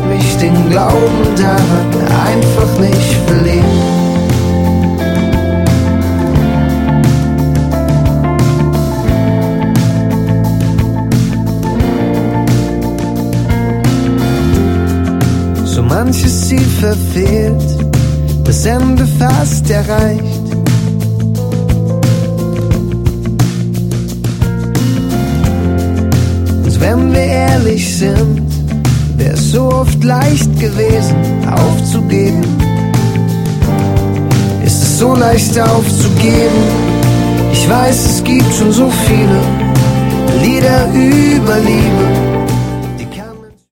lässt mich den Glauben daran einfach nicht verlieren. So manches Ziel verfehlt, das Ende fast erreicht. Und wenn wir ehrlich sind, wäre es so oft leicht gewesen, aufzugeben. Ist es so leicht aufzugeben? Ich weiß, es gibt schon so viele Lieder über Liebe.